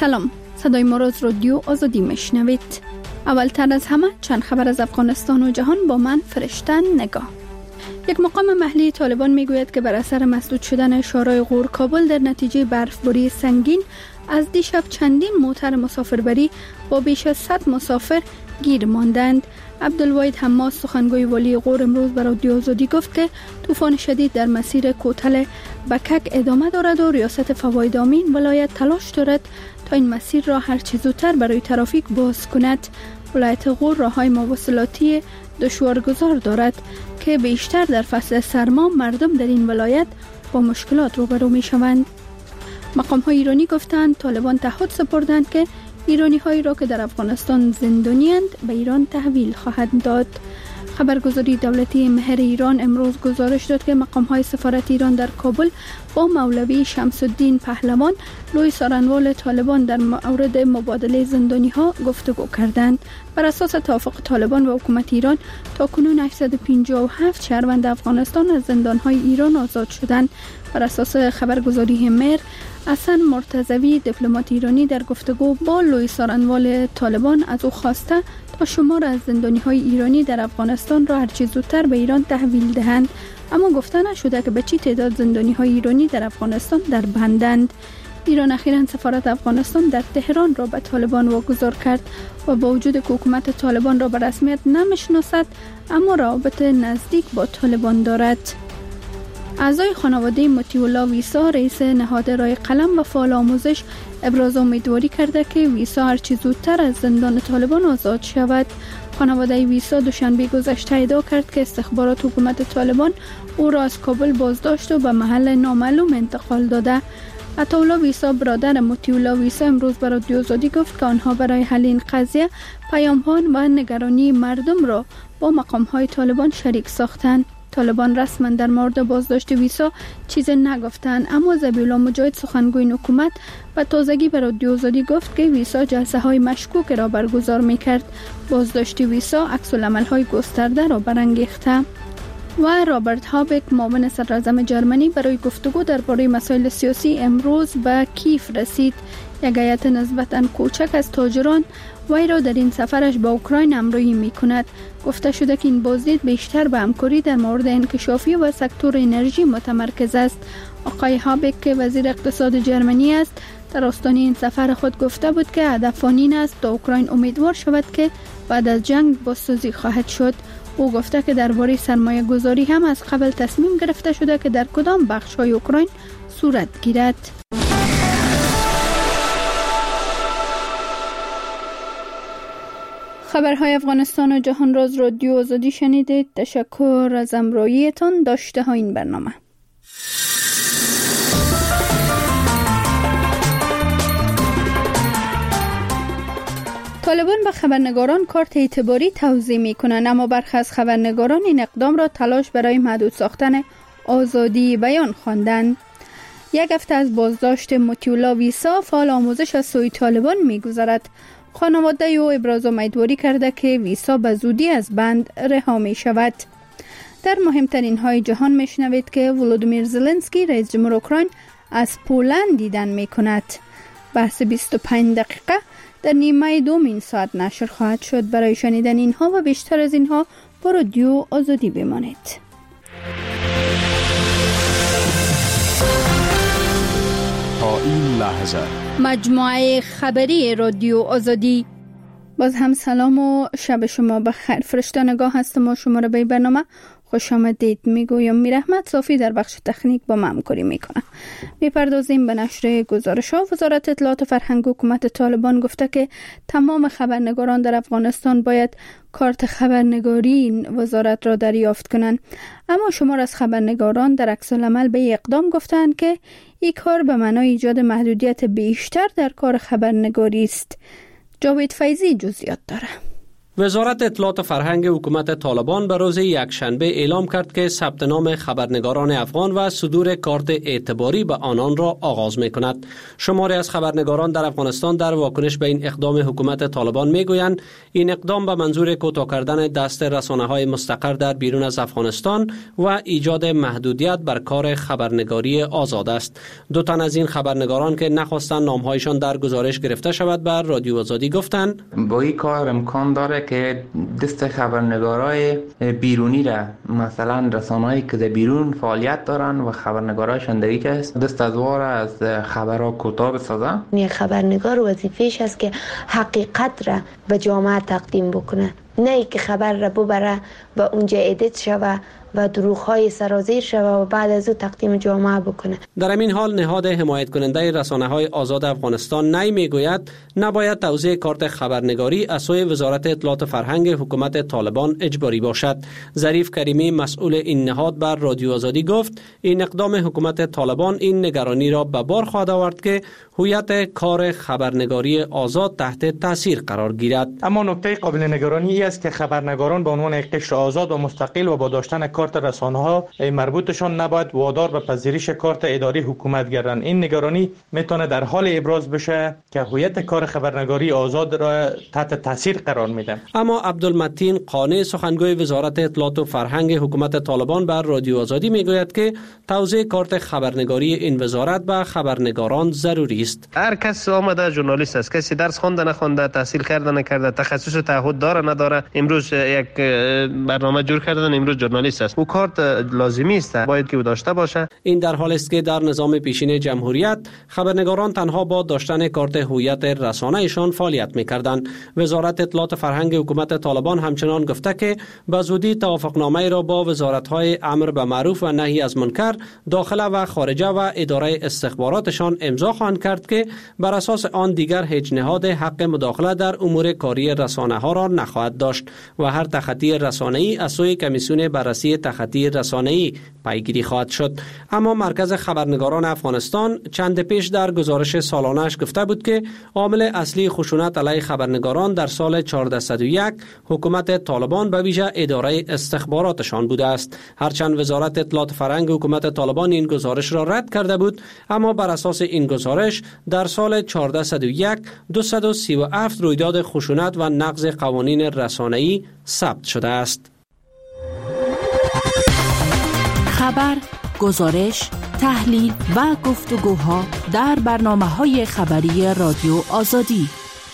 سلام، صدای ما را از رادیو آزادی میشنوید. اولتر از همه چند خبر از افغانستان و جهان با من فرشته نگاه. یک مقام محلی طالبان میگوید که بر اثر مسدود شدن شورای غور کابل در نتیجه برفباری سنگین از دیشب چندین موتر مسافربری با بیش از 100 مسافر گیر ماندند. عبدالواحد حماس سخنگوی والی غور امروز به رادیو آزادی گفت که طوفان شدید در مسیر کوتل بکک ادامه دارد و ریاست فواید آمین ولایت تلاش دارد تا این مسیر را هر چه زودتر برای ترافیک باز کند. ولایت غور راههای مواصلاتی دشوارگذار دارد که بیشتر در فصل سرما مردم در این ولایت با مشکلات روبرو می شوند. مقام های ایرانی گفتند طالبان تعهد سپردند که ایرانی هایی را که در افغانستان زندانی‌اند به ایران تحویل خواهد داد. خبرگزاری دولتی مهر ایران امروز گزارش داد که مقام های سفارت ایران در کابل با مولوی شمس الدین پهلوان لوی سارنوال طالبان در مورد مبادله زندانی ها گفتگو کردند. بر اساس توافق طالبان و حکومت ایران تاکنون 857 شهروند افغانستان از زندان های ایران آزاد شدند. بر اساس خبرگزاری مهر، حسن مرتضوی دیپلمات ایرانی در گفتگو با لوی سارنوال طالبان از او خواسته تا شمار از زندانی‌های ایرانی در افغانستان را هرچه زودتر به ایران تحویل دهند، اما گفته نشده که به چه تعداد زندانی‌های ایرانی در افغانستان در بندند. ایران اخیراً سفارت افغانستان در تهران را به طالبان واگذار کرد و با وجود که حکومت طالبان را به رسمیت نمی‌شناسد، اما روابط نزدیک با طالبان دارد. اعضای خانواده مطیع الله ویسا رئیس نهاد رای قلم و فعال آموزش ابراز امیدواری کرده که ویسا هرچی زودتر از زندان طالبان آزاد شود. خانواده ویسا دوشنبه گذشته ادعا کرد که استخبارات حکومت طالبان او را از کابل بازداشت و به محل نامعلوم انتقال داده. عطاالله ویسا برادر مطیع الله ویسا امروز به رادیو آزادی گفت که آنها برای حل این قضیه پیام‌ها و نگرانی مردم را با مقام‌های طالبان شریک ساختند. طالبان رسما در مورد بازداشت ویسا چیزی نگفتند، اما ذبیحالله مجاهد سخنگوی حکومت به تازگی به رادیو آزادی گفت که ویسا جلسه های مشکوک را برگزار میکرد. بازداشت ویسا عکس‌العمل های گسترده را برانگیخته. و رابرت هابک معاون صدراعظم جرمنی برای گفتگو درباره مسائل سیاسی امروز به کیف رسید. یک هیئت نسبتاً کوچک از تاجران وی را در این سفرش با اوکراین همراهی می‌کند. گفته شده که این بازدید بیشتر به همکاری در مورد انکشافی و سکتور انرژی متمرکز است. آقای هابک که وزیر اقتصاد جرمنی است در آستانه این سفر خود گفته بود که هدف آن این است تا اوکراین امیدوار شود که بعد از جنگ بازسازی خواهد شد. او گفته که درباره سرمایه گذاری هم از قبل تصمیم گرفته شده که در کدام بخش‌های اوکراین صورت گیرد. خبرهای افغانستان و جهان را از رادیو آزادی شنیدید. تشکر از همراهیتان. داشته ها این برنامه. طالبان به خبرنگاران کارت اعتباری توزیع می‌کنند، اما برخی از خبرنگاران این اقدام را تلاش برای محدود ساختن آزادی بیان خواندند. یک هفته از بازداشت مطیع الله ویسا فعال آموزش از سوی طالبان می‌گذرد. خانواده او ابراز امیدواری کرده که ویسا به زودی از بند رها می شود. در مهمترین های جهان می شنوید که ولودیمیر زلنسکی رئیس جمهور اوکراین از پولند دیدن می کند. بحث 25 دقیقه در نیمه دومین ساعت نشر خواهد شد. برای شنیدن اینها و بیشتر از اینها با رادیو آزادی بمانید. تا این لحظه مجموعه خبری رادیو آزادی. باز هم سلام و شب شما بخیر. فرشته نگاه هستم و شما را به برنامه خوش آمدید میگویم. میرحمت صافی در بخش تکنیک با ما همکاری میکنه. میپردازیم به نشر گزارش ها. وزارت اطلاعات و فرهنگ حکومت طالبان گفته که تمام خبرنگاران در افغانستان باید کارت خبرنگاری این وزارت را دریافت کنند، اما شمار از خبرنگاران در عکس العمل به اقدام گفتند که این کار به معنای ایجاد محدودیت بیشتر در کار خبرنگاری است. جاوید فیضی جزئیات داره. وزارت اطلاعات و فرهنگ حکومت طالبان به روز یکشنبه اعلام کرد که ثبت نام خبرنگاران افغان و صدور کارت اعتباری به آنان را آغاز می کند. شماری از خبرنگاران در افغانستان در واکنش به این اقدام حکومت طالبان می گویند این اقدام به منظور کوتاه کردن دست رسانه‌های مستقر در بیرون از افغانستان و ایجاد محدودیت بر کار خبرنگاری آزاد است. دو تن از این خبرنگاران که نخواستند نامهایشان در گزارش گرفته شود بر رادیو آزادی گفتند با این کار امکان داره که دست خبرنگارای بیرونی را، مثلا رسانه‌هایی که در بیرون فعالیت دارن و خبرنگارایشان در یک است، دست از وار از خبرها کوتاه بسازن. یک خبرنگار وظیفه‌اش است که حقیقت را به جامعه تقدیم بکنه، نه ای که خبر را ببره و اونجا ادیت شوه و دروغ‌های سرازیر شوه و بعد از او تقدیم جامعه بکنه. در همین حال نهاد حمایت کننده رسانه‌های آزاد افغانستان نی میگوید نباید توزیع کارت خبرنگاری از سوی وزارت اطلاعات و فرهنگ حکومت طالبان اجباری باشد. ظریف کریمی مسئول این نهاد بر رادیو آزادی گفت این اقدام حکومت طالبان این نگرانی را به بار خواهد آورد که هویت کار خبرنگاری آزاد تحت تاثیر قرار گیرد. اما نکته قابل نگرانی است که خبرنگاران به عنوان یک قشر آزاد و مستقل و با داشتن کارت رسانه‌ها مربوطشان نباید وادار به پذیرش کارت اداری حکومت گردند. این نگرانی میتونه در حال ابراز بشه که هویت کار خبرنگاری آزاد را تحت تاثیر قرار میده. اما عبدالمتین قانع سخنگوی وزارت اطلاعات و فرهنگ حکومت طالبان بر رادیو آزادی میگوید که توزیع کارت خبرنگاری این وزارت به خبرنگاران ضروری است. هر کس آمده ژورنالیست است، کسی درس خوانده نخوانده، تحصیل کرده نکرده، تخصص تعهد داره نداره، امروز یک برنامه جور کردن، امروز ژورنالیست است، او کارت لازمی است، باید که داشته باشه. این در حالی است که در نظام پیشین جمهوریت خبرنگاران تنها با داشتن کارت هویت رسانه‌شان فعالیت می‌کردند. وزارت اطلاعات و فرهنگ حکومت طالبان همچنان گفته که به زودی توافقنامه را با وزارت‌های امر به معروف و نهی از منکر، داخله و خارجه و اداره استخباراتشان امضا خواهند کرد که بر اساس آن دیگر هیچ نهاد حق مداخله در امور کاری رسانه‌ها را نخواهد داشت و هر تخطی رسانه‌ای از سوی کمیسیون بررسی تخطی رسانه‌ای پیگیری خواهد شد. اما مرکز خبرنگاران افغانستان چند پیش در گزارش سالانه‌اش گفته بود که عامل اصلی خشونت علیه خبرنگاران در سال 1401 حکومت طالبان به ویژه اداره استخباراتشان بوده است. هرچند وزارت اطلاعات فرهنگ حکومت طالبان این گزارش را رد کرده بود، اما بر اساس این گزارش در سال 1401 237 رویداد خشونت و نقض قوانین رسانه‌ای ثبت شده است. خبر، گزارش، تحلیل و گفتگوها در برنامه‌های خبری رادیو آزادی.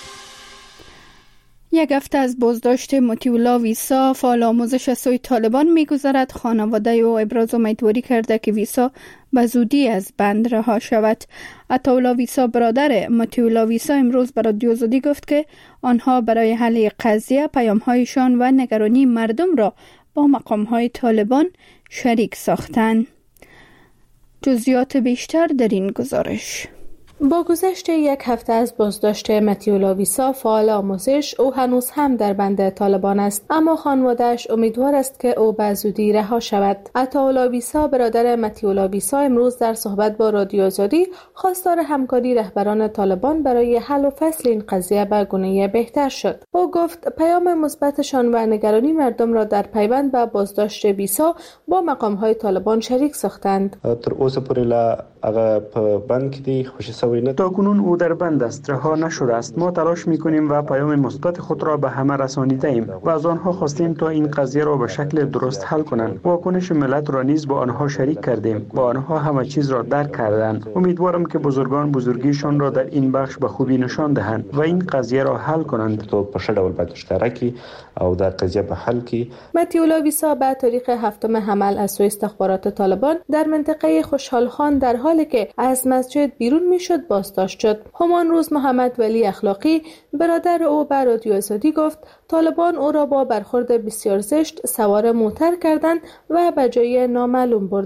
یک هفته از بازداشت مطیع ویسا، فعال آموزش از سوی طالبان می‌گذرد. خانواده او ابراز امیدواری کرده که ویسا به زودی از بند رها شود. عطاالله ویسا، برادر مطیع ویسا، امروز به رادیو آزادی گفت که آنها برای حل قضیه پیام‌هایشان و نگرانی مردم را با مقام‌های طالبان شریک ساختند. جزئیات بیشتر در این گزارش. با گذشت یک هفته از بازداشت مطیع ویسا، فعال آموزش، او هنوز هم در بند طالبان است، اما خانواده‌اش امیدوار است که او به زودی رها شود. عطاالله ویسا، برادر مطیع ویسا، امروز در صحبت با رادیو آزادی خواستار همکاری رهبران طالبان برای حل و فصل این قضیه به گونه بهتر شد. او گفت پیام مثبتشان و نگرانی مردم را در پیوند به بازداشت ویسا با مقام‌های طالبان شریک ساختند. تر اوسه پورې هغه په بند کې دی خوشی سوی نه. تاکنون او در بند است، رها نشده است. ما تلاش می‌کنیم و پیام مثبت خود را به همه رسانیده ایم و از آنها خواستیم تا این قضیه را به شکل درست حل کنند. واکنش ملت را نیز با آنها شریک کردیم. با آنها همه چیز را درک کردند. امیدوارم که بزرگان بزرگیشان را در این بخش به خوبی نشان دهند و این قضیه را حل کنند. تو په ښه ډول باید اشتراکي او دا قضیه به حل کی. مطیع ویسا به تاریخ 7 حمل از سوی استخبارات طالبان در منطقه خوشحال خان در حالی که از مسجد بیرون میشد بازداشت شد. همان روز محمد ولی اخلاقی، برادر او، به رادیو آزادی گفت طالبان او را با برخورد بسیار زشت سوار موتر کردند و به جای نامعلوم بردند.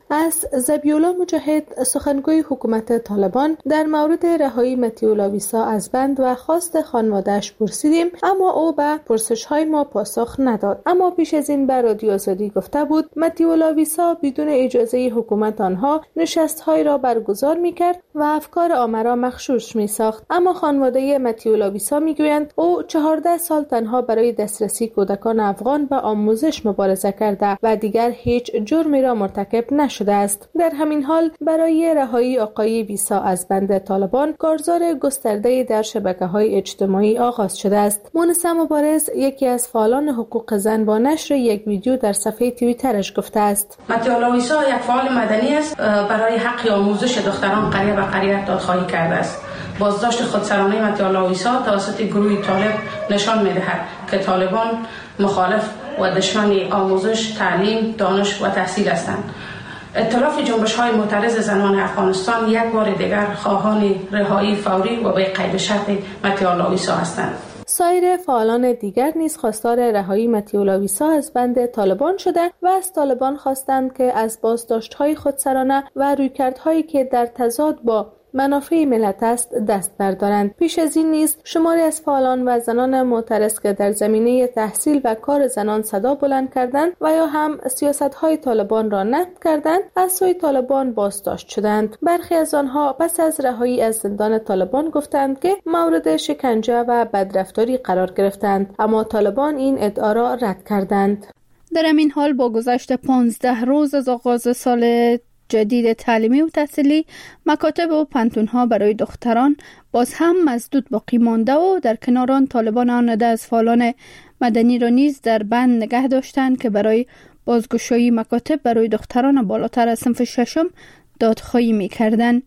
از ذبیح‌الله مجاهد سخنگوی حکومت طالبان در مورد رهایی متی‌الله ویسا از بند و خواست خانواده‌اش پرسیدیم، اما او به پرسش‌های ما پاسخ نداد. اما پیش از این به رادیو آزادی گفته بود متی‌الله ویسا بدون اجازه حکومت آنها نشست‌هایی را برگزار می‌کرد و افکار عامه را مغشوش می‌ساخت. اما خانواده متی‌الله ویسا می‌گویند او 14 سال تنها برای دسترسی کودکان افغان به آموزش مبارزه کرده و دیگر هیچ جرمی را مرتکب نشده است. در همین حال برای رهایی آقای ویسا از بند طالبان کارزار گسترده در شبکه‌های اجتماعی آغاز شده است. مونس مبارز یکی از فعالان حقوق زن با نشر یک ویدیو در صفحه توییترش گفته است: متی‌الله ویسا یک فعال مدنی است، برای حق آموزش دختران قریه به قریه دادخواهی کرده است. بازداشت خودسرانه متی‌الله ویسا توسط گروه طالب نشان می‌دهد که طالبان مخالف و دشمن آموزش، تعلیم، دانش و تحصیل هستند. ائتلاف جنبش‌های معترض زنان افغانستان یک بار دیگر خواهان رهایی فوری و به قید شرط متی‌الله ویسا هستند. سایر فعالان دیگر نیز خواستار رهایی متی‌الله ویسا از بند طالبان شده و از طالبان خواستند که از بازداشت‌های خودسرانه و رویکردهایی که در تضاد با منافع ملت است دست بردارند. پیش از این نیز شماری از فعالان و زنان معترض که در زمینه تحصیل و کار زنان صدا بلند کردند و یا هم سیاست‌های طالبان را نقد کردند، از سوی طالبان بازداشت شدند. برخی از آنها پس از رهایی از زندان طالبان گفتند که مورد شکنجه و بدرفتاری قرار گرفتند، اما طالبان این ادعا را رد کردند. در همین حال با گذشت 15 روز از آغاز سال جدید تعلیمی و تحصیلی، مکاتب و پانتون‌ها برای دختران باز هم مسدود باقی مانده و در کنار آن طالبان آن عده از فعالان مدنی را نیز در بند نگه داشتند که برای بازگشایی مکاتب برای دختران بالاتر از صنف ششم دادخواهی می‌کردند.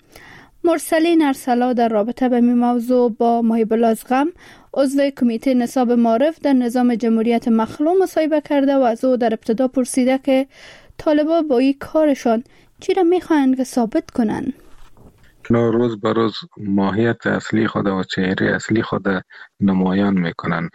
مرسلین ارسلا در رابطه به این موضوع با مهیب الازغم عضو کمیته نصاب معارف در نظام جمهوریت مخلوع مصاحبه کرده و از او در ابتدا پرسیده که طالبان با این کارشان چی را میخواهند که ثابت کنند؟ روز به روز ماهیت اصلی خود و چهره اصلی خود نمایان میکنن.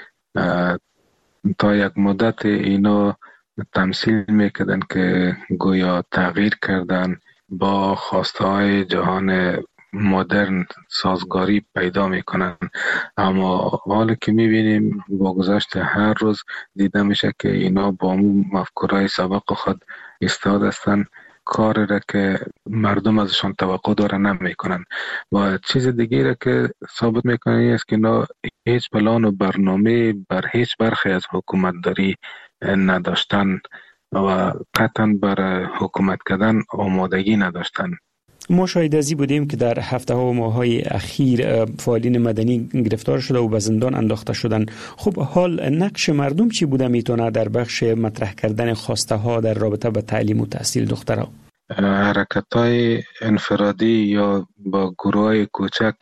تا یک مدت اینا تمثیل میکردن که گویا تغییر کردن، با خواسته های جهان مدرن سازگاری پیدا میکنن، اما حالا که میبینیم با گذشت هر روز دیده میشه که اینا با مفکورهای سابق خود ایستاد هستن، کاری را که مردم ازشان توقع داره نمیکنن. و چیز دیگه را که ثابت میکنه است که اینا هیچ پلان و برنامه بر هیچ برخی از حکومت داری نداشتن و قطعا بر حکومت کردن آمادگی نداشتن. ما شاهد ازی بودیم که در هفته ها و ماه‌های اخیر فعالین مدنی گرفتار شده و به زندان انداخته شدن. خب حال نقش مردم چی بوده میتونه در بخش مطرح کردن خواسته ها در رابطه با تعلیم و تحصیل دخترها؟ حرکت‌های انفرادی یا با گروه‌های کوچک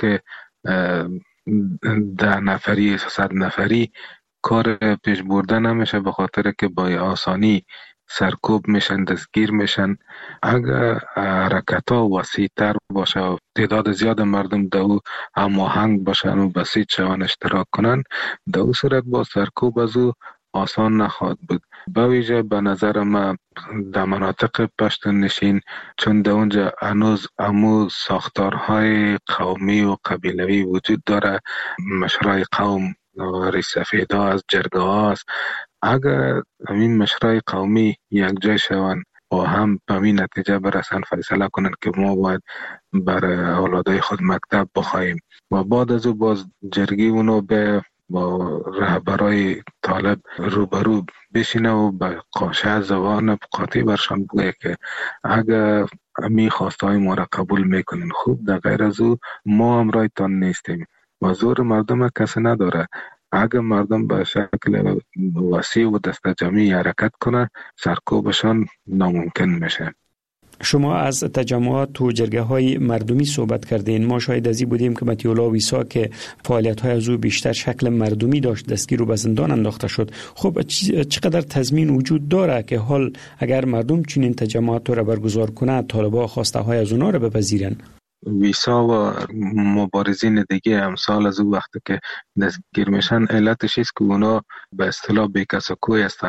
10 نفری 100 نفری کار پیش برده نمیشه، به خاطر که با آسانی سرکوب میشن، دستگیر میشن. اگر حرکت‌ها وسیع‌تر باشه و تعداد زیاد مردم در او هماهنگ باشن و بسیط شون، اشتراک کنن، در او صورت با سرکوب از او آسان نخواهد بود. به ویژه به نظر من در مناطق پشتون نشین، چون در اونجا هنوز امو ساختارهای قومی و قبیلوی وجود داره، مشرای قوم ریش سفیدا از جرگه هاست. اگر این مشرای قومی یک جای شوند و هم به این نتیجه برسن، فیصله کنن که ما باید بر اولادای خود مکتب بخواهیم و بعد از او باز جرگی اونو به با رهبرای طالب روبرو بشینه و به قاشه زبان قاطع برشان بگه که اگر می خواستای ما را قبول میکنین خوب، در غیر از او ما هم رایتان نیستیم و زور مردم کسی نداره. اگر مردم به شکل وسیع و دست جمعی حرکت کنه، سرکوبشان ناممکن میشه. شما از تجمعات و جرگه های مردمی صحبت کردین. ما شاهد ازی بودیم که متی‌الله ویسا که فعالیت های از او بیشتر شکل مردمی داشت، دستگیر و به زندان انداخته شد. خب چقدر تضمین وجود داره که حال اگر مردم چنین تجمعات را برگزار کنه، طالبان خواسته های از اونا را بپذیرن؟ ویسا و مبارزین دیگه امثال از او وقتی که دستگیر میشن، علتش است که اونا به اصطلاح بیکس و کوی هستن.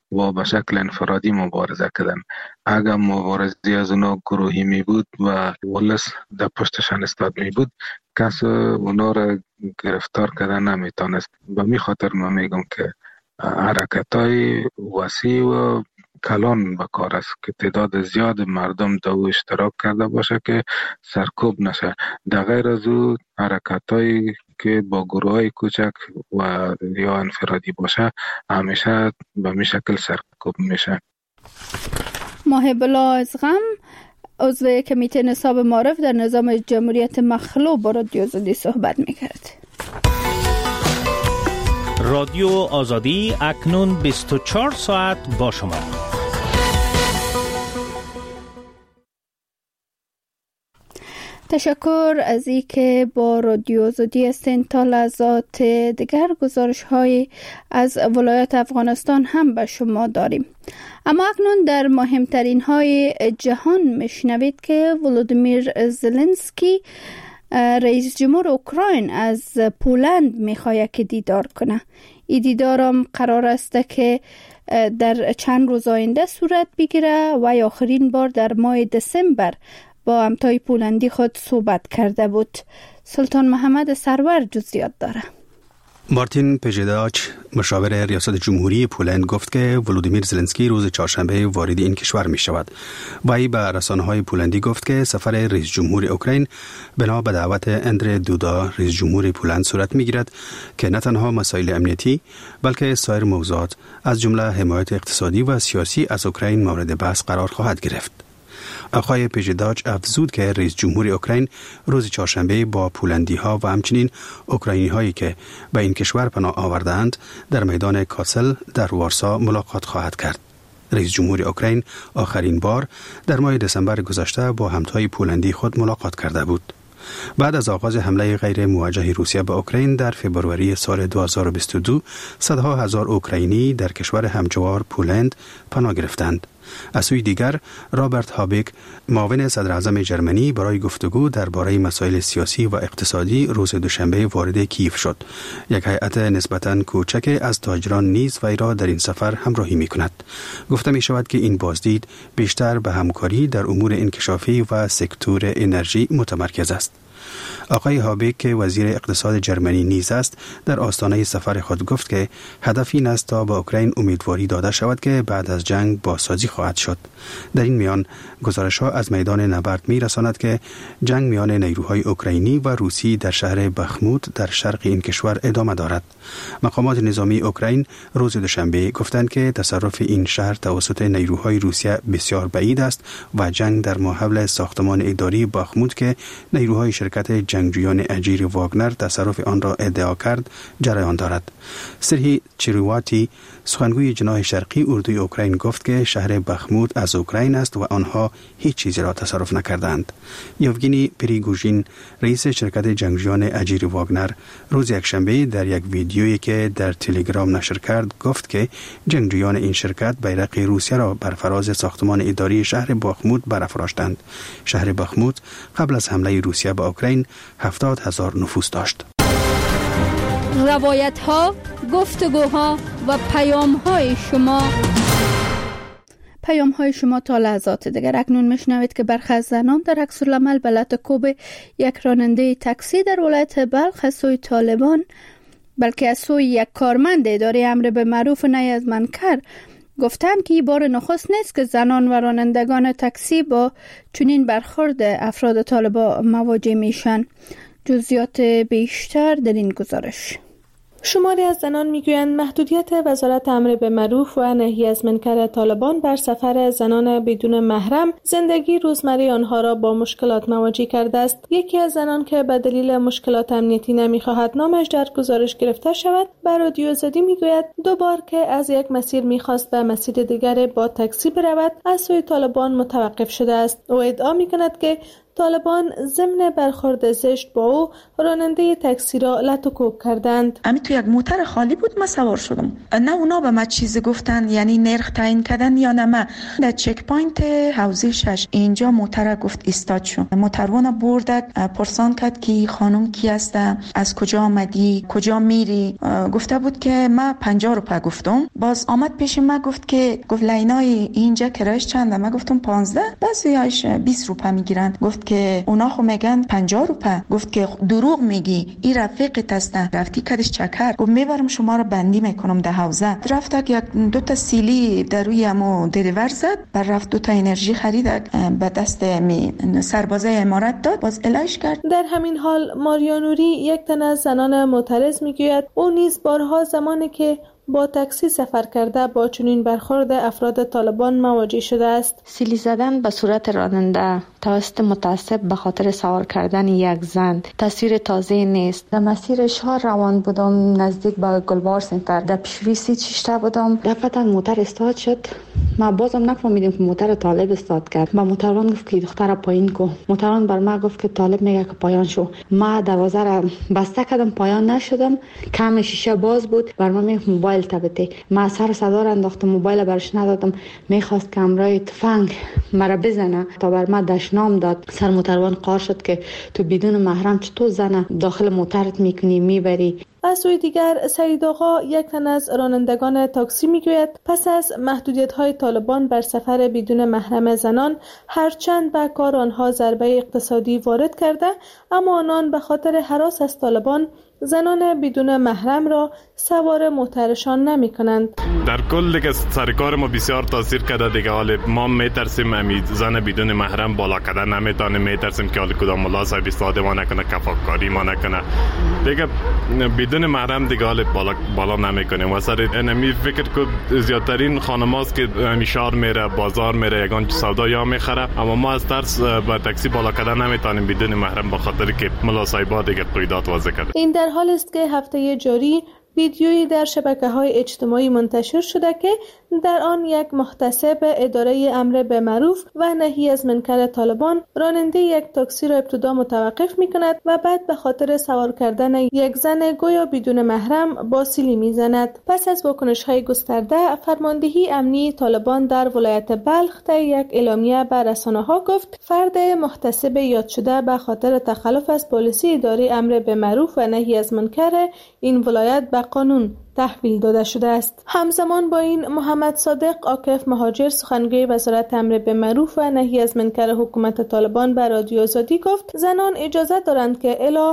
و به شکل انفرادی مبارزه کردن. اگر مبارزی از اونا گروهی می بود و ولس در پشتشان استاد می بود، کس اونا را گرفتار کردن نمیتونست. به می خاطر من میگم که حرکت‌های وسیع و کلان به کار است که تعداد زیاد مردم در او اشتراک کرده باشه که سرکوب نشه. در غیر از او حرکت‌هایی که با گروه‌های کوچک و یا انفرادی باشه همیشه به می شکل سرکوب میشه. محب الله از غم، عضو کمیته نصاب معارف در نظام جمهوریت مخلوع با رادیو آزادی صحبت میکرد. رادیو آزادی اکنون 24 ساعت با شما. تشکر از این که با رادیو آزادی هستین. تا لحظات دیگر گزارش های از ولایات افغانستان هم به شما داریم. اما اکنون در مهمترین های جهان میشنوید که ولودیمیر زلنسکی رئیس جمهور اوکراین از پولند میخواد که دیدار کنه. این دیدار هم قرار است که در چند روز آینده صورت بگیره و آخرین بار در ماه دسامبر با همتای پولندی خود صحبت کرده بود. سلطان محمد سرور جزئیات داره. مارتین پژداچ مشاور ریاست جمهوری پولند گفت که ولودیمیر زلنسکی روز چهارشنبه وارد این کشور می شود. وی به رسانه‌های پولندی گفت که سفر رئیس جمهور اوکراین بنا به دعوت اندری دودا رئیس جمهور پولند صورت می گیرد که نه تنها مسائل امنیتی بلکه سایر موضوعات از جمله حمایت اقتصادی و سیاسی از اوکراین مورد بحث قرار خواهد گرفت. آقای پژداچ افزود که رئیس جمهور اوکراین روز چهارشنبه با پولندی ها و همچنین اوکراینی هایی که به این کشور پناه آوردند در میدان کاسل در وارسا ملاقات خواهد کرد. رئیس جمهور اوکراین آخرین بار در ماه دسامبر گذشته با همتای پولندی خود ملاقات کرده بود. بعد از آغاز حمله غیر موجه روسیه به اوکراین در فوریه سال 2022 صدها هزار اوکراینی در کشور همجوار پولند پناه گرفتند. از سوی دیگر رابرت هابیک معاون صدر اعظم جرمنی برای گفتگو درباره مسائل سیاسی و اقتصادی روز دوشنبه وارد کیف شد. یک هیئت نسبتاً کوچک از تاجران نیز وی را در این سفر همراهی می‌کند. گفته می‌شود که این بازدید بیشتر به همکاری در امور انکشافی و سکتور انرژی متمرکز است. آقای هابیک که وزیر اقتصاد جرمنی نیز است در آستانه سفر خود گفت که هدف این است تا به اوکراین امیدواری داده شود که بعد از جنگ بازسازی خواهد شد. در این میان گزارش‌ها از میدان نبرد می‌رساند که جنگ میان نیروهای اوکراینی و روسی در شهر بخموت در شرق این کشور ادامه دارد. مقامات نظامی اوکراین روز دوشنبه گفتند که تصرف این شهر توسط نیروهای روسیه بسیار بعید است و جنگ در ماحول ساختمان اداری بخموت که نیروهای شرکت جنگجویان اجیر واگنر تصرف آن را ادعا کرد جریان دارد. سرهی چریواتی سخنگوی جناح شرقی اردوی اوکراین گفت که شهر بخموت از اوکراین است و آنها هیچ چیزی را تصرف نکردند. یوگینی پریگوژین رئیس شرکت جنگجویان اجیر واگنر روز یکشنبه در یک ویدیویی که در تلگرام نشر کرد گفت که جنگجویان این شرکت بیرق روسیه را بر فراز ساختمان اداری شهر بخموت برافراشتند. شهر بخموت قبل از حمله روسیه به اوکراین 70,000 نفوس داشت. روایت ها، گفتگوها و پیام های شما تا لحظات دیگر. اکنون میشنوید که برخی از زنان در عکس‌العمل به لطکوب یک راننده تاکسی در ولایت بلخ از سوی طالبان بلکه از سوی یک کارمند اداره امر به معروف و نهی از منکر گفتند که این بار نخست نیست که زنان و رانندگان تاکسی با چنین برخورد افراد طالبان مواجه میشن. جزئیات بیشتر در این گزارش. شماری از زنان میگویند محدودیت وزارت امر به معروف و نهی از منکر طالبان بر سفر زنان بدون محرم زندگی روزمره آنها را با مشکلات مواجه کرده است. یکی از زنان که به دلیل مشکلات امنیتی نمیخواهد نامش در گزارش گرفته شود بر رادیو آزادی میگوید دو بار که از یک مسیر میخواست به مسیر دیگر با تاکسی برود از سوی طالبان متوقف شده است. او ادعا میکند که طالبان ضمن برخورد زشت با او راننده تاکسی را لط و کوب کردند. امی تو یک موتر خالی بود، ما سوار شدم. نه اونا به ما چیزی گفتن، یعنی نرخ تعیین کردن یا نه. ما در چک پوینت حوزه 6 اینجا موتر گفت استاد شو. موتروان بردک پرسان کرد که خانم کی است، از کجا آمدی، کجا میری؟ گفته بود که ما 50 روپیه گفتم. باز آمد پیش ما گفت لینای اینجا کرایش چنده؟ ما گفتم 15. بعضیاش 20 روپیه میگیرن. گفت که اونا خو میگن 50 روپیه. گفت که دروغ میگی، این رفیقت است. رفتی کدش چکر. گفت میبرم شما رو بندی میکنم در حوزه. رفت یک 2 سیلی در روی امو دریور زد، بر رفت 2 انرژی خرید به دست سربازای امارت داد، باز الایش کرد. در همین حال ماریا نوری، یک تن از زنان معترض، میگوید او نیز بارها زمانی که با تاکسی سفر کرده با چنین برخورد افراد طالبان مواجه شده است. سیلی زدن به صورت راننده توسط متعصب به خاطر سوار کردن یک زن تصویر تازه نیست. در مسیر شهر روان بودم، نزدیک به گلبار سنتر، در پیشروی سیت شیشته بودم. رفتن موتر استارت شد، ما بازم نفهمیدیم که موتر طالب استارت کرد. با موتروان گفت که دختر پایین کو. موتروان بر ما گفت که طالب میگه که پایان شو. ما دروازه را بسته کردم، پایان نشدم. کم شیشه باز بود، بر ما میگفت موبایل تبته. ما سر صدا را انداختم، موبایل برش ندادم. میخواست کامرای تفنگ مرا بزنه تا بر ما دشنام داد. سر موتروان قار شد که تو بدون محرم چطور زنه داخل موترت میکنی میبری. از سوی دیگر سعید آقا، یک تن از رانندگان تاکسی، میگوید پس از محدودیت‌های طالبان بر سفر بدون محرم زنان، هرچند به کار آنها ضربه اقتصادی وارد کرده، اما آنان به خاطر هراس از طالبان زنان بدون محرم را سوار موترشان نمی کنند. در کل دیگه سرکار ما بسیار تاثیر کرده دیگه. حالا ما میترسیم امید زن بدون محرم بالا کردن نمیتونیم، میترسیم که حالا کدام ملا صاحب استاده ما نکنه، کفاکاری ما نکنه دیگه. بدون محرم دیگه حالا بالا نمیکنیم. و سر انمی فکر که زیادترین خانماست که همیشار میره بازار میره یگان سودا یا میخره، اما ما از ترس با تاکسی بالا کردن نمیتونیم بدون محرم، به خاطر که ملا صاحب دیگه قیدات وضع کرده. این در حال است که هفته جاری ویدیویی در شبکه‌های اجتماعی منتشر شده که در آن یک محتسب اداره امر به معروف و نهی از منکر طالبان راننده یک تاکسی را ابتدا متوقف می‌کند و بعد به خاطر سوار کردن یک زن گویا بدون محرم با سیلی می‌زند. پس از واکنش‌های گسترده، فرماندهی امنی طالبان در ولایت بلخ در یک اعلامیه به رسانه‌ها گفت فرد محتسب یاد شده به خاطر تخلف از پالیسی اداره امر به معروف و نهی از منکر این ولایت به قانون تحویل داده شده است. همزمان با این محمد صادق عاکف مهاجر، سخنگوی وزارت امر به معروف و نهی از منکر حکومت طالبان به رادیو آزادی گفت زنان اجازه دارند که الی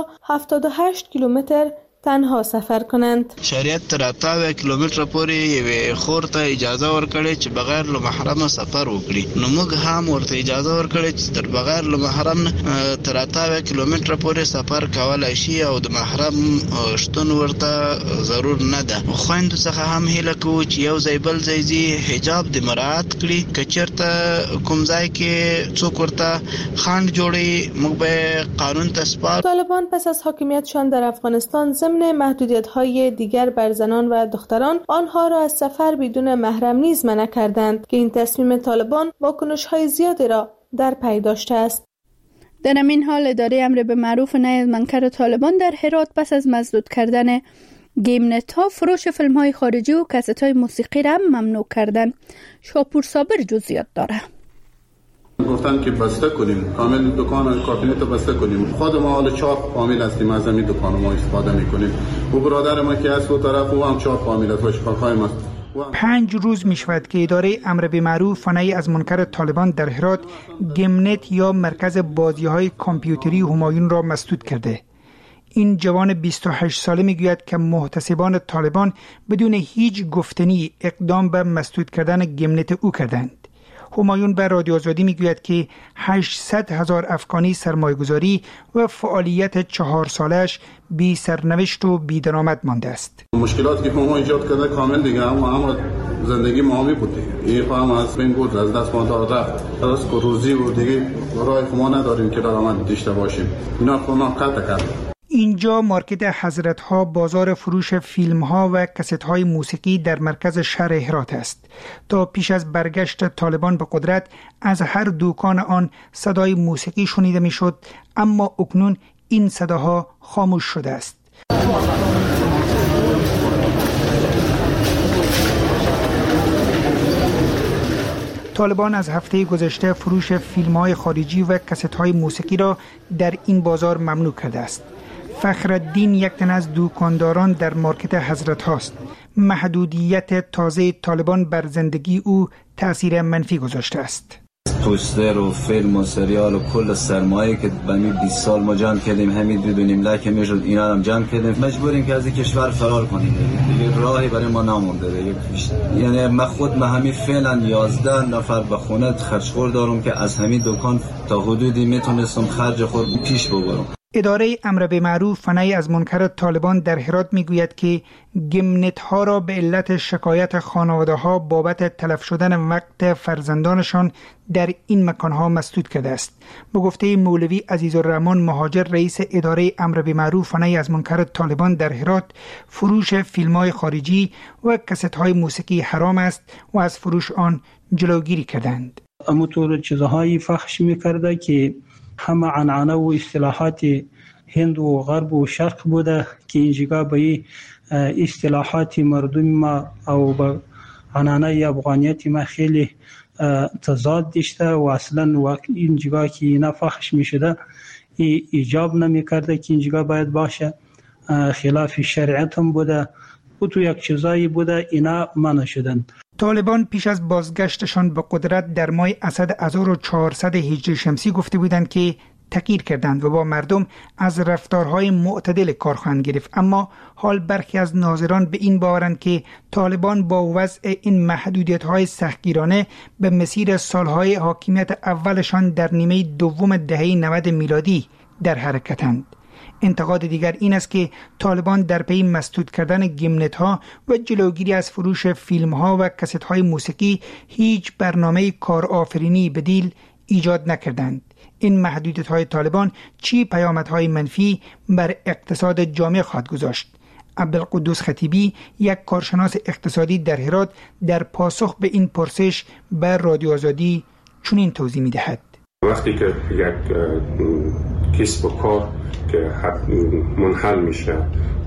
78 کیلومتر تنها سفر کنند. شریعت تر 80 کیلومتر پورې خور ته اجازه ورکړي چې بغیر له محرم سفر وکړي. نو موږ هم ورته اجازه ورکړي چې تر بغیر له محرم تر 80 کیلومتر پورې سفر کولای شي او د محرم شتون ورته ضرور نه ده. خويندو څخه هم هیله کوو چې یو ځای بل ځای زی حجاب د مراعات کړي. کچرته کوم ځای کې څوک ورته خاند جوړي موږ به قانون ته سپار. طالبان پس از حاکمیتشان در افغانستان ضمن محدودیت‌های دیگر بر زنان و دختران آنها را از سفر بدون محرم نیز منع کردند که این تصمیم طالبان واکنش‌های زیادی را در پی داشته است. در همین حال اداره امر به معروف و نهی از منکر طالبان در هرات پس از مسدود کردن گیمنت ها فروش فیلم های خارجی و کست های موسیقی را ممنوع کردند. شاپور صابر جزئیات داره. گفتن که بسته کنیم، کامل دکان کافینت بسته کنیم. خود ما حال چاپ فامیل هستیم، از همین دکان ما استفاده میکنیم. و برادر ما که از اون طرف او هم چاپ فامیل است و شفاخای ما. 5 روز می شود که اداره امر به معروف و نهی از منکر طالبان در هرات گیمنت یا مرکز بازی های کامپیوتری همایون را مسدود کرده. این جوان 28 ساله میگوید که محتسبان طالبان بدون هیچ گفتنی اقدام به مسدود کردن گیمنت او کردند. همایون به رادیو آزادی میگوید که 800,000 افغانی سرمایه‌گذاری و فعالیت 4 سالش بی سرنوشت و بی درآمد مانده است. مشکلاتی که ما ایجاد کرده کامل دیگه اما زندگی معامی بود دیگه. این فهم از بین بود، از دست ما رفت. درست که روزی و دیگه راه ما نداریم که درآمد داشته باشیم. اینا خودمان قطع کرد. اینجا مارکت حضرت ها بازار فروش فیلم ها و کست های موسیقی در مرکز شهر هرات است. تا پیش از برگشت طالبان به قدرت از هر دکان آن صدای موسیقی شنیده می شد، اما اکنون این صداها خاموش شده است. طالبان از هفته گذشته فروش فیلم‌های خارجی و کاست‌های موسیقی را در این بازار ممنوع کرده است. فخرالدین یک تن از دکانداران در مارکت حضرت هاست. محدودیت تازه طالبان بر زندگی او تأثیر منفی گذاشته است. پوستر و فیلم و سریال و کل سرمایه که بمی 20 سال ما جمع کردیم همین 2.5 لکه میشد، اینا هم جمع کردیم، مجبوریم که از این کشور فرار کنیم. دیگه راهی برای ما نمونده. یعنی من خود همین فعلا 11 نفر به خونه خرجخور دارم که از همین دکان تا حدودی میتونستم خرج خود پیش ببرم. اداره امر به معروف فنای از منکر طالبان در هرات میگوید که گمنت ها را به علت شکایت خانواده ها بابت تلف شدن وقت فرزندانشان در این مکان ها مسدود کرده است. به گفته مولوی عزیزالرحمن مهاجر رئیس اداره امر به معروف فنای از منکر طالبان در هرات، فروش فیلم های خارجی و کست های موسیقی حرام است و از فروش آن جلوگیری کردند. همونطور چیزهایی فحش میکرده که همه عنعنه و اصطلاحات هند و غرب و شرق بوده که اینجا به اصطلاحات مردم ما او به عنعنه افغانیت ما خیلی تضاد داشته و اصلا اینجا که اینا فحش می شده ایجاب نمی کرده که اینجا باید باشه، خلاف شریعت هم بوده و تو یک چیزایی بوده اینا منع شدن. طالبان پیش از بازگشتشان به قدرت در ماه اسد 1400 هجری شمسی گفته بودند که تغییر کردند و با مردم از رفتارهای معتدل کار خواهند گرفت، اما حال برخی از ناظران به این باورند که طالبان با وضع این محدودیت‌های سختگیرانه به مسیر سالهای حاکمیت اولشان در نیمه دوم دهه 90 میلادی در حرکتند. انتقاد دیگر این است که طالبان در پی مسدود کردن گمنت ها و جلوگیری از فروش فیلم ها و کست های موسیقی هیچ برنامه کارآفرینی بدیل ایجاد نکردند. این محدودیت های طالبان چی پیامدهای منفی بر اقتصاد جامعه خواهد گذاشت؟ عبدالقدوس خطیبی، یک کارشناس اقتصادی در هرات، در پاسخ به این پرسش بر رادیو آزادی چنین توضیح می‌دهد. وقتی که یک کسب و کار که منحل میشه،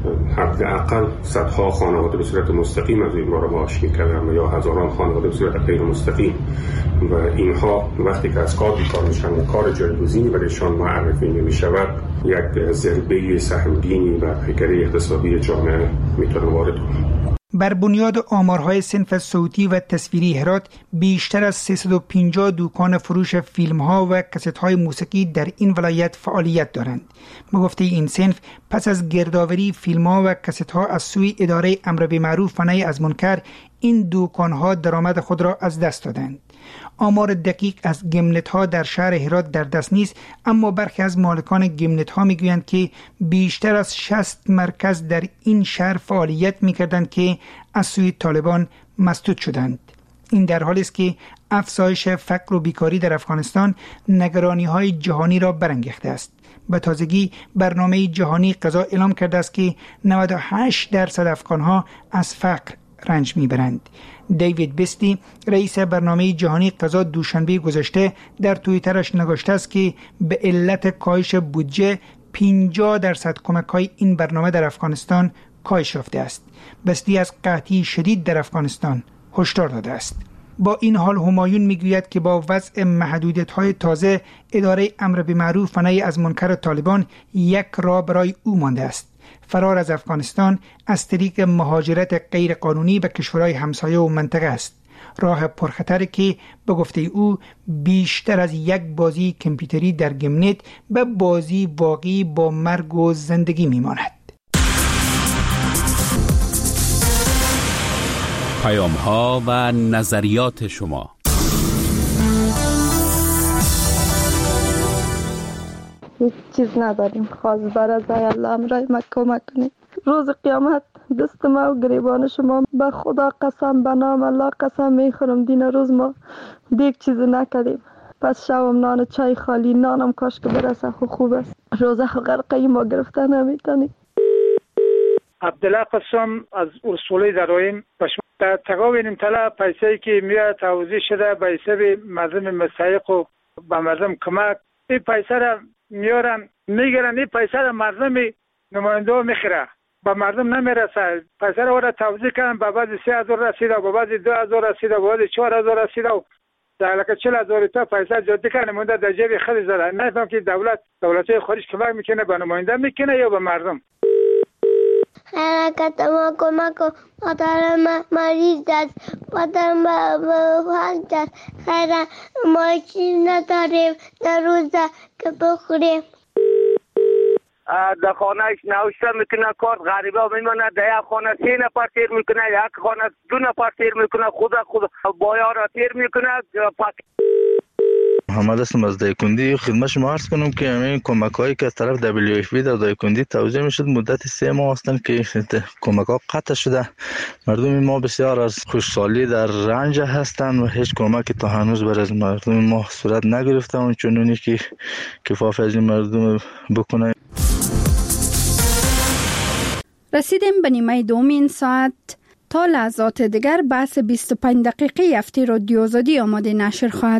حداقل صدها خانواده به صورت مستقیم از این رو معاش میکنن یا هزاران خانواده به صورت غیر مستقیم و اینها وقتی که از کار بیکار میشن و کار جایگزینی برایشان معرفی نمیشود، یک ضربه سهمگینی بر پیکره اقتصادی جامعه میتونه وارد کنه. بر بنیاد آمارهای صنف صوتی و تصویری هرات، بیشتر از 350 دکان فروش فیلم‌ها و کاست‌های موسیقی در این ولایت فعالیت دارند. به گفته این صنف، پس از گردآوری فیلم‌ها و کاست‌ها از سوی اداره امر به معروف و نهی از منکر، این دکان‌ها درآمد خود را از دست دادند. آمار دقیق از گمنت‌ها در شهر هرات در دست نیست، اما برخی از مالکان گمنت‌ها میگویند که بیشتر از 60 مرکز در این شهر فعالیت می‌کردند که از سوی طالبان مسدود شدند. این در حالی است که افزایش فقر و بیکاری در افغانستان نگرانی‌های جهانی را برانگیخته است. به تازگی برنامه جهانی غذا اعلام کرده است که 98% افغان‌ها از فقر رنج میبرند. دیوید بستی، رئیس برنامه جهانی غذا، دوشنبه گذشته در توییترش نگاشته است که به علت کاهش بودجه 50% کمک‌های این برنامه در افغانستان کاهش یافته است. بستی از قحطی شدید در افغانستان هشدار داده است. با این حال همایون میگوید که با وضع محدودیت‌های تازه، اداره امر به معروف و نهی از منکر طالبان یک راه برای او مانده است: فرار از افغانستان از طریق مهاجرت غیر قانونی به کشورهای همسایه و منطقه است. راه پرخطری که به گفته او بیشتر از یک بازی کامپیوتری در گمنت به بازی واقعی با مرگ و زندگی میماند. پیام‌ها و نظریات شما. هیچ چیز نداریم، خواست برای الله امرای ما کمک کنید. روز قیامت دست ما و گریبان شما به خدا قسم، به نام الله قسم میخورم، دین روز ما دیگه چیز نکردیم. پس شبم نان چای خالی نانم کاش که برسه خوب است. روزه غرقه ما گرفته نمیتونی. عبدالله قسم از اصولی درایم در تقاوین طلا پیسه‌ای که میاد توزیع شده به حساب مردم مستحق و به مردم کمک، این پیسه را میارن میگیرن، این پیسه را مردم نماینده میخره، به مردم نمیرسه. پیسه را توزیع کردن، به بعضی 3000 رسیده، به بعضی 2000 رسیده، به بعضی 4000 رسیده و در لکه 40000 تا پیسه جدی کنه مونده در جیب خیلی زده. نفهم که دولت خارج کمک میکنه به نماینده میکنه یا به مردم. حرکت ما کمک و مادرم مریض است، مادرم بحال است. خیلی ما چیز نداریم در روزه که بخوریم. در خانهش نوشته میکنه کارت غریبه میمونه، در یک خانه 3 نفر تیر میکنه، یک خانه 2 نفر تیر میکنه، خود بایا را تیر میکنه. محمد هستم از دایکندی. خدمت شما عرض کنم که همین کمک هایی که از طرف WFP در دایکندی توزیع میشد مدت 3 ماه هستند که کمک ها قطع شده. مردم ما بسیار از خوشحالی در رنج هستند و هیچ کمکی تا هنوز بر از مردم ما صورت نگرفته و چنونی که کفاف از این مردم بکنه. رسیدیم به نیمه دوم این ساعت. تا لحظات دیگر بحث 25 دقیقه هفته رادیو آزادی آماده نشر خواهد